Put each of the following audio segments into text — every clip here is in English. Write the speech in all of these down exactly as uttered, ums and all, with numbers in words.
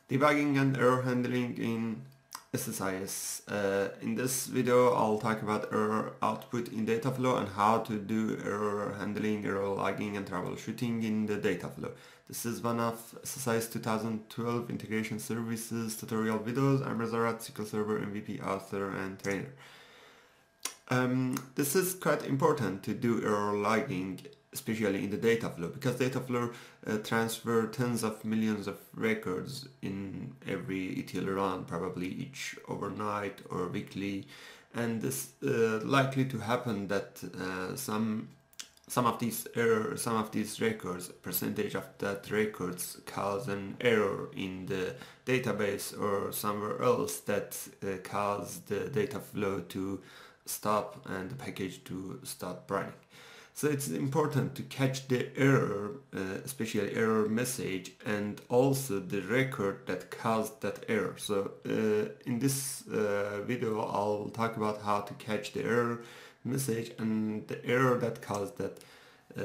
Debugging and error handling in S S I S. Uh, in this video I'll talk about error output in Dataflow and how to do error handling, error logging and troubleshooting in the Dataflow. This is one of S S I S twenty twelve Integration Services tutorial videos. I'm Razarat, S Q L Server M V P author and trainer. Um, this is quite important to do error logging, especially in the Dataflow, because Dataflow uh, transfer tens of millions of records in every E T L run, probably each overnight or weekly, and this uh, likely to happen that uh, some some of these error, some of these records, percentage of that records cause an error in the database or somewhere else that uh, cause the Dataflow to stop and the package to stop running. So it's important to catch the error, uh, especially error message, and also the record that caused that error. So uh, in this uh, video I'll talk about how to catch the error message and the error that caused that uh,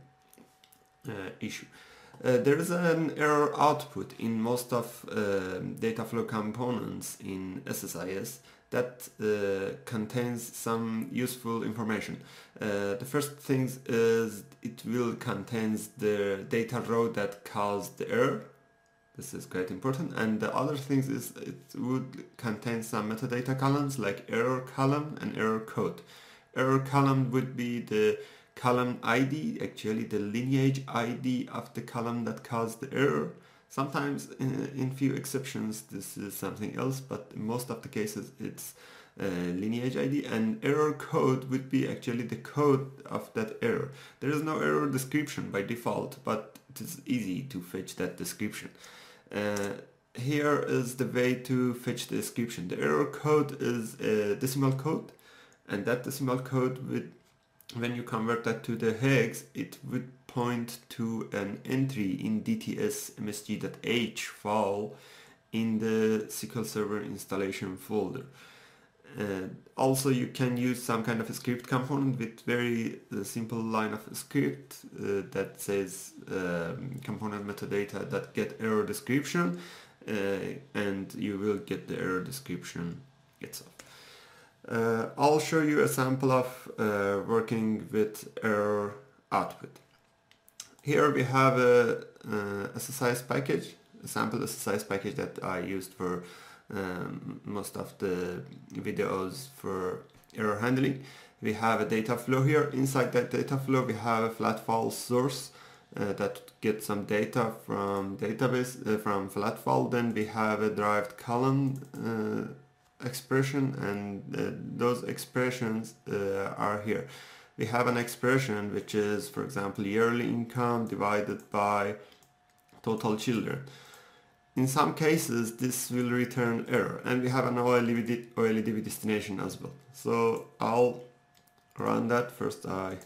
uh, issue. Uh, there is an error output in most of uh, Dataflow components in S S I S that uh, contains some useful information. Uh, the first thing is it will contains the data row that caused the error. This is quite important. And the other things is it would contain some metadata columns like error column and error code. Error column would be the column I D, actually the lineage I D of the column that caused the error. Sometimes in, in few exceptions this is something else, but in most of the cases it's uh, lineage I D, and error code would be actually the code of that error. There is no error description by default, but it is easy to fetch that description. Uh, here is the way to fetch the description. The error code is a decimal code, and that decimal code would, when you convert that to the hex, it would point to an entry in D T S M S G dot H file in the S Q L Server installation folder. Uh, also, you can use some kind of a script component with very uh, simple line of script uh, that says um, component metadata that get error description, uh, and you will get the error description itself. Uh, I'll show you a sample of uh, working with error output. Here we have a uh, S S I S package, a sample S S I S package that I used for um, most of the videos for error handling. We have a data flow here. Inside that data flow we have a flat file source uh, that gets some data from database, uh, from flat file. Then we have a derived column uh, expression, and uh, those expressions uh, are here. We have an expression which is, for example, yearly income divided by total children. In some cases this will return error, and we have an O L E D B destination as well. So I'll run that. First I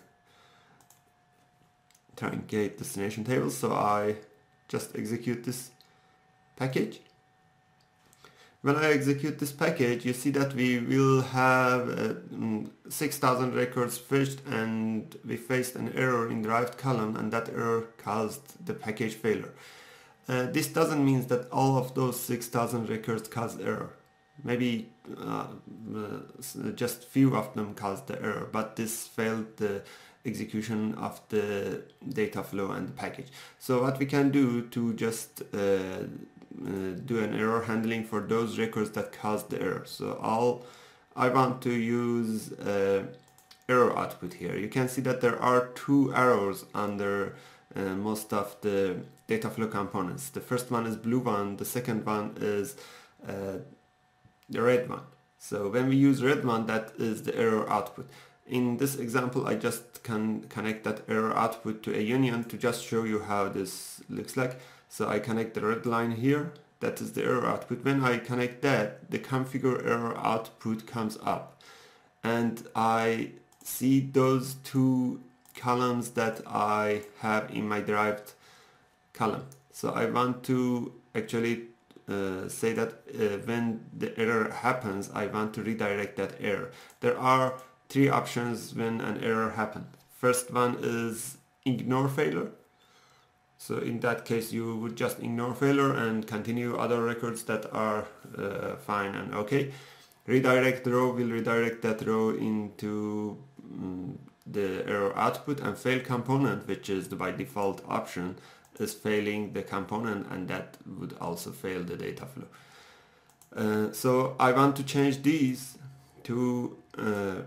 truncate destination tables, so I just execute this package. When I execute this package, you see that we will have uh, six thousand records fetched, and we faced an error in derived column, and that error caused the package failure. Uh, this doesn't mean that all of those six thousand records caused error. Maybe uh, uh, just few of them caused the error, but this failed the execution of the data flow and the package. So what we can do to just uh, Uh, do an error handling for those records that caused the error. So I'll I want to use uh, error output here. You can see that there are two arrows under uh, most of the data flow components. The first one is blue one, the second one is uh, the red one. So when we use red one, that is the error output. In this example I just can connect that error output to a union to just show you how this looks like. So I connect the red line here, that is the error output. When I connect that, the configure error output comes up, and I see those two columns that I have in my derived column. So I want to actually uh, say that uh, when the error happens, I want to redirect that error. There are three options when an error happens. First one is ignore failure. So in that case you would just ignore failure and continue other records that are uh, fine and okay. Redirect row will redirect that row into um, the error output, and fail component, which is the by default option, is failing the component, and that would also fail the data flow. Uh, so I want to change these to uh,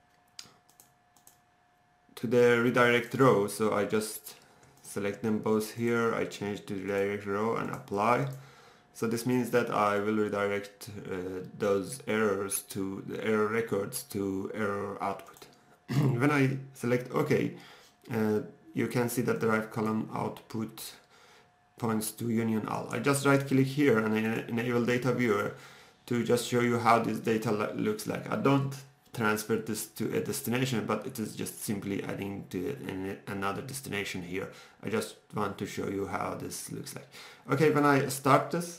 to the redirect row, so I just select them both here, I change to redirect row and apply. So this means that I will redirect uh, those errors to the error records to error output. When I select OK, uh, you can see that the derived column output points to union all. I just right click here and enable data viewer to just show you how this data looks like. I don't transfer this to a destination, but it is just simply adding to another destination here. I just want to show you how this looks like. Okay, when I start this,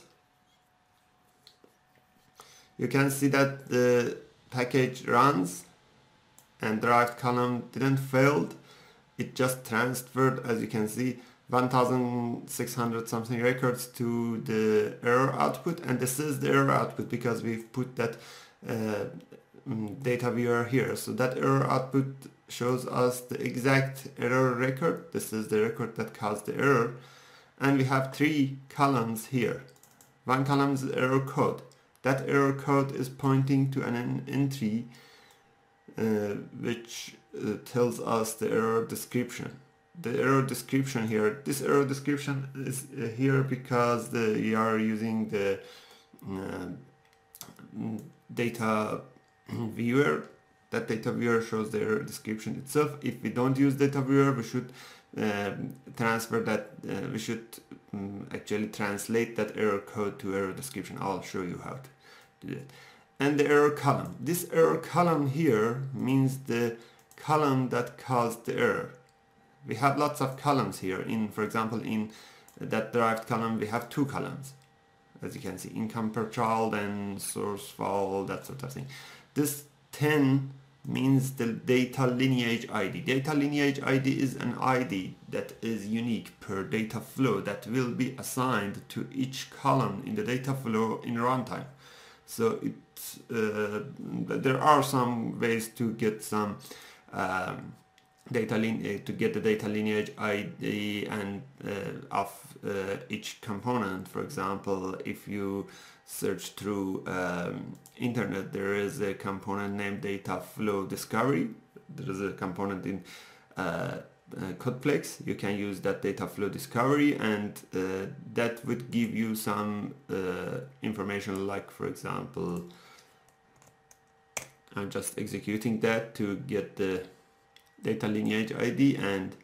you can see that the package runs and derived column didn't fail. It just transferred, as you can see, one thousand six hundred something records to the error output, and this is the error output because we've put that uh, data viewer here. So that error output shows us the exact error record. This is the record that caused the error, and we have three columns here. One column is error code. That error code is pointing to an entry uh, which uh, tells us the error description. The error description here, this error description is uh, here because the, we are using the uh, data viewer. That data viewer shows the error description itself. If we don't use data viewer, we should um, transfer that, uh, we should um, actually translate that error code to error description. I'll show you how to do that. And the error column. This error column here means the column that caused the error. We have lots of columns here. In, for example, in that derived column, we have two columns. As you can see, income per child and source file, that sort of thing. This ten means the data lineage I D. Data lineage I D is an I D that is unique per data flow that will be assigned to each column in the data flow in runtime. So it, uh, there are some ways to get some um, data line to get the data lineage I D and uh, of uh, each component. For example, if you search through um, internet, there is a component named data flow discovery. There is a component in uh, uh, Codeplex. You can use that data flow discovery, and uh, that would give you some uh, information, like, for example, I'm just executing that to get the data lineage I D, and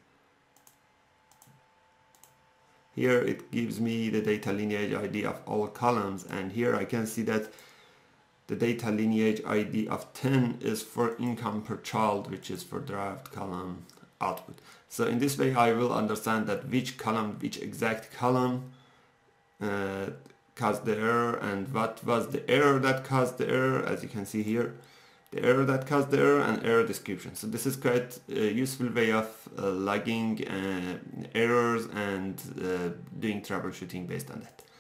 here it gives me the data lineage I D of all columns, and here I can see that the data lineage I D of ten is for income per child, which is for derived column output. So in this way I will understand that which column, which exact column uh, caused the error, and what was the error that caused the error, as you can see here. The error that caused the error and error description. So this is quite a useful way of uh, logging uh, errors and uh, doing troubleshooting based on that.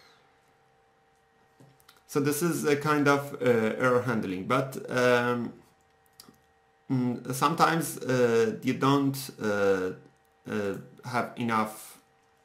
So this is a kind of uh, error handling, but um, sometimes uh, you don't uh, uh, have enough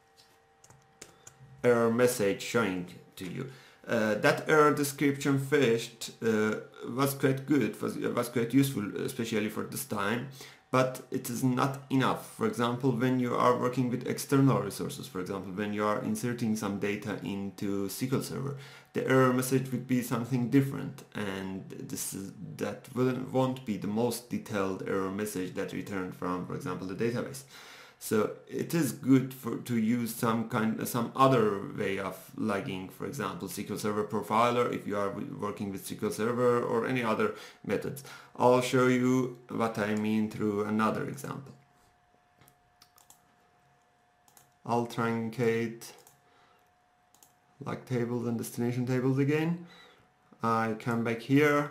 error message showing to you. Uh, that error description fetched uh, was quite good, was, was quite useful, especially for this time, but it is not enough. For example, when you are working with external resources, for example, when you are inserting some data into S Q L Server, the error message would be something different, and this is, that won't be the most detailed error message that returned from, for example, the database. So it is good for to use some kind, some other way of logging, for example, S Q L Server Profiler if you are working with S Q L Server, or any other methods. I'll show you what I mean through another example. I'll truncate like tables and destination tables again. I come back here.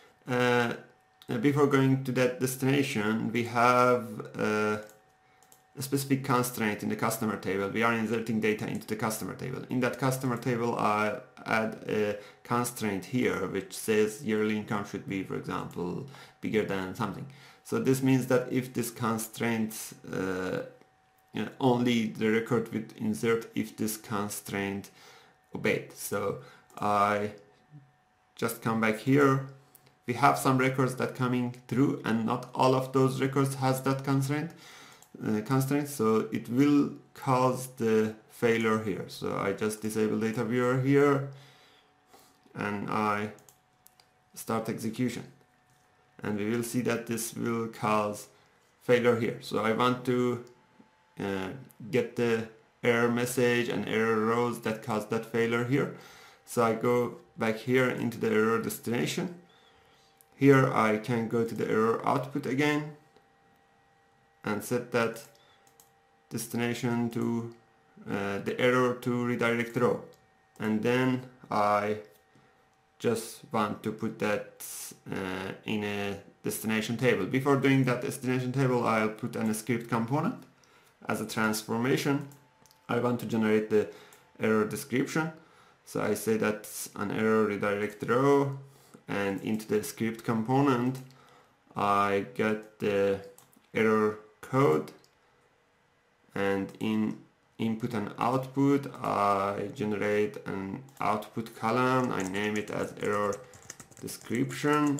Uh, Uh, before going to that destination, we have uh, a specific constraint in the customer table. We are inserting data into the customer table. In that customer table, I add a constraint here which says yearly income should be, for example, bigger than something. So this means that if this constraint, uh, you know, only the record will insert if this constraint obeyed. So I just come back here. We have some records that coming through, and not all of those records has that constraint. Uh, constraint, so it will cause the failure here. So I just disable data viewer here, and I start execution, and we will see that this will cause failure here. So I want to uh, get the error message and error rows that cause that failure here. So I go back here into the error destination. Here I can go to the error output again and set that destination to uh, the error to redirect row, and then I just want to put that uh, in a destination table. Before doing that destination table, I'll put an script component as a transformation. I want to generate the error description, so I say that's an error redirect row, and into the script component I get the error code, and in input and output I generate an output column. I name it as error description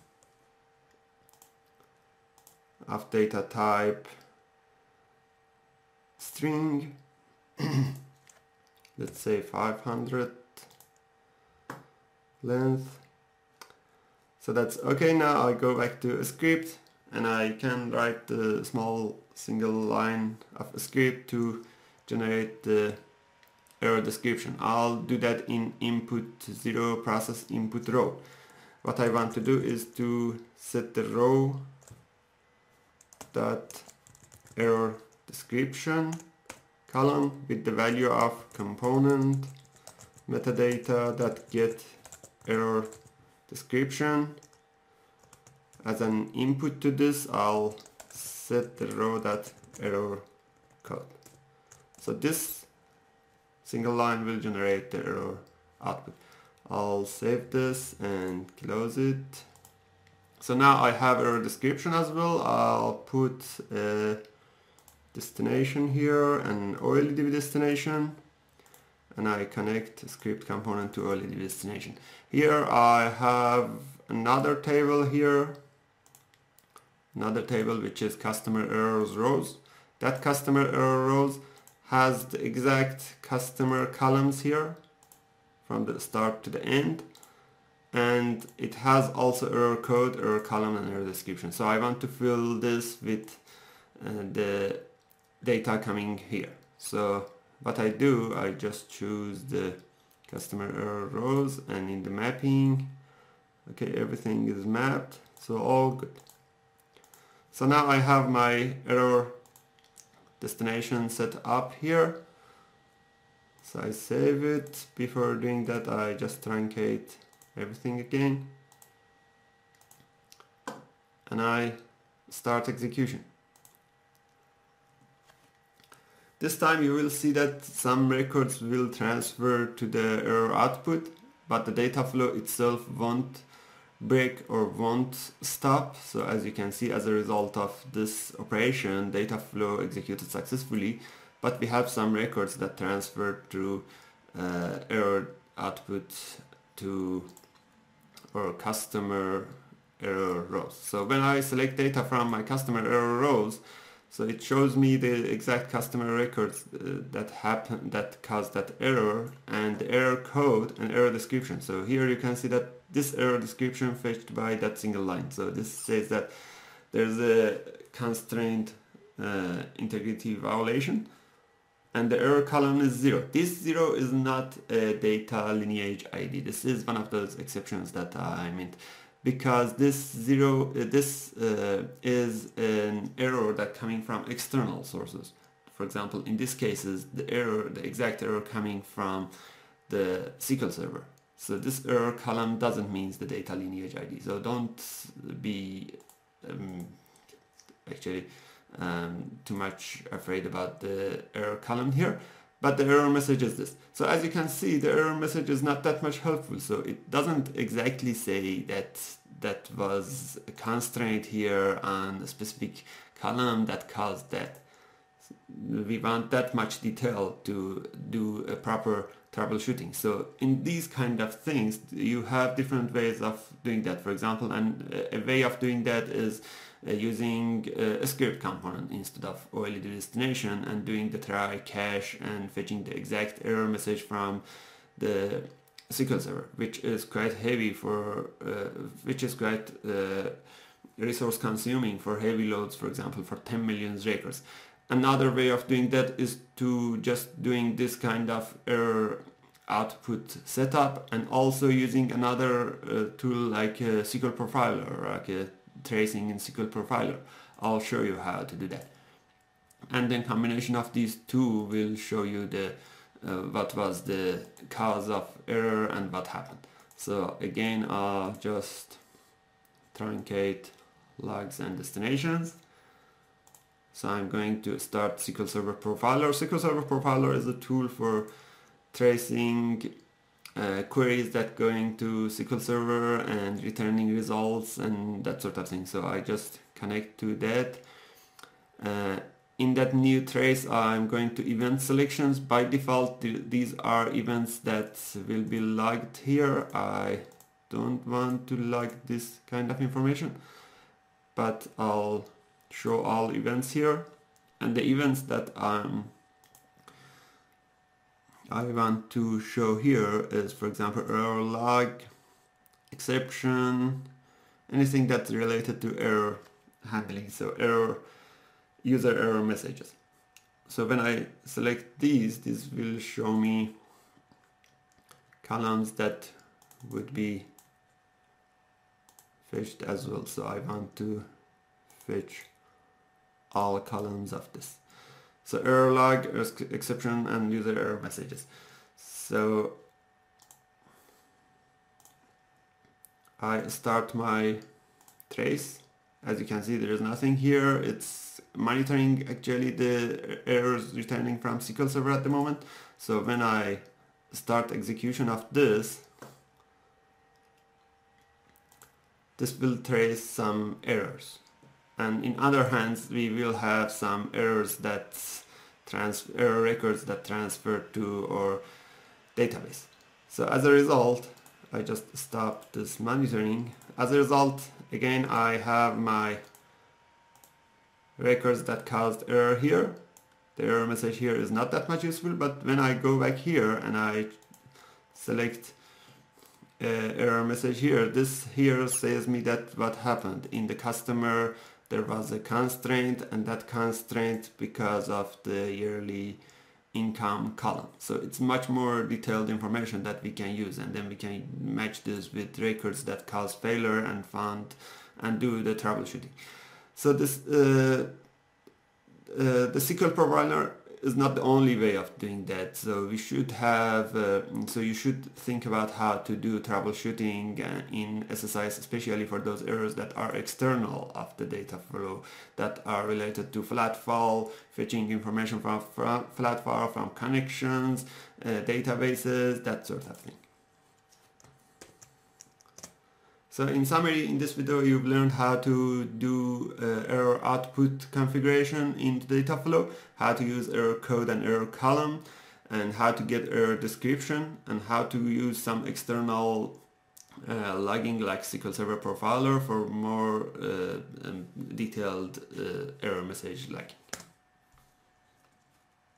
of data type string. Let's say five hundred length. So that's okay. Now I go back to a script, and I can write the small single line of a script to generate the error description. I'll do that in input zero process input row. What I want to do is to set the row dot error description column with the value of component metadata that get error description. As an input to this, I'll set the row that error code. So this single line will generate the error output. I'll save this and close it. So now I have error description as well. I'll put a destination here, an O L E D B destination, and I connect script component to O L E D B destination. Here I have another table here, another table which is customer errors rows. That customer error rows has the exact customer columns here from the start to the end, and it has also error code, error column, and error description. So I want to fill this with uh, the data coming here. So what I do, I just choose the customer error rows, and in the mapping, okay, everything is mapped, so all good. So now I have my error destination set up here. So I save it. Before doing that, I just truncate everything again, and I start execution. This time you will see that some records will transfer to the error output, but the data flow itself won't break or won't stop. So as you can see, as a result of this operation, data flow executed successfully, but we have some records that transfer through uh, error output to our customer error rows. So when I select data from my customer error rows, so it shows me the exact customer records uh, that happen, that cause that error, and the error code and error description. So here you can see that this error description fetched by that single line. So this says that there's a constraint uh, integrity violation, and the error column is zero. This zero is not a data lineage I D. This is one of those exceptions that I meant, because this zero, uh, this uh, is an error that coming from external sources. For example, in this case, is the error, the exact error coming from the S Q L Server. So this error column doesn't mean the data lineage I D. So don't be um, actually um, too much afraid about the error column here. But the error message is this. So as you can see, the error message is not that much helpful. So it doesn't exactly say that that was a constraint here on a specific column that caused that. We want that much detail to do a proper troubleshooting. So in these kind of things, you have different ways of doing that. For example, and a way of doing that is uh, using uh, a script component instead of O L E D destination and doing the try cache and fetching the exact error message from the S Q L Server, which is quite heavy for, uh, which is quite uh, resource consuming for heavy loads, for example, for ten million records. Another way of doing that is to just doing this kind of error output setup and also using another uh, tool like a S Q L Profiler, like a tracing in S Q L Profiler. I'll show you how to do that. And then combination of these two will show you the uh, what was the cause of error and what happened. So again, I'll just truncate logs and destinations. So I'm going to start S Q L Server Profiler. S Q L Server Profiler is a tool for tracing uh, queries that go into S Q L Server and returning results and that sort of thing. So I just connect to that. Uh, in that new trace, I'm going to event selections. By default, th these are events that will be logged here. I don't want to log this kind of information, but I'll show all events here, and the events that um, I want to show here is, for example, error log, exception, anything that's related to error handling, so error, user error messages. So when I select these, this will show me columns that would be fetched as well. So I want to fetch all columns of this. So error log, exception, and user error messages. So I start my trace. As you can see, there is nothing here. It's monitoring actually the errors returning from S Q L Server at the moment. So when I start execution of this, this will trace some errors. And in other hands, we will have some errors that trans error records that transfer to our database. So as a result, I just stop this monitoring. As a result, again, I have my records that caused error here. The error message here is not that much useful, but when I go back here and I select uh, error message here, this here says me that what happened in the customer. There was a constraint, and that constraint because of the yearly income column. So it's much more detailed information that we can use, and then we can match this with records that cause failure and find and do the troubleshooting. So this uh, uh, the S Q L Profiler is not the only way of doing that. So we should have uh, so you should think about how to do troubleshooting uh, in S S I S, especially for those errors that are external of the data flow, that are related to flat file, fetching information from flat file, from connections, uh, databases, that sort of thing. So in summary, in this video you've learned how to do uh, error output configuration in the data flow, how to use error code and error column, and how to get error description, and how to use some external uh, logging like S Q L Server Profiler for more uh, um, detailed uh, error message logging.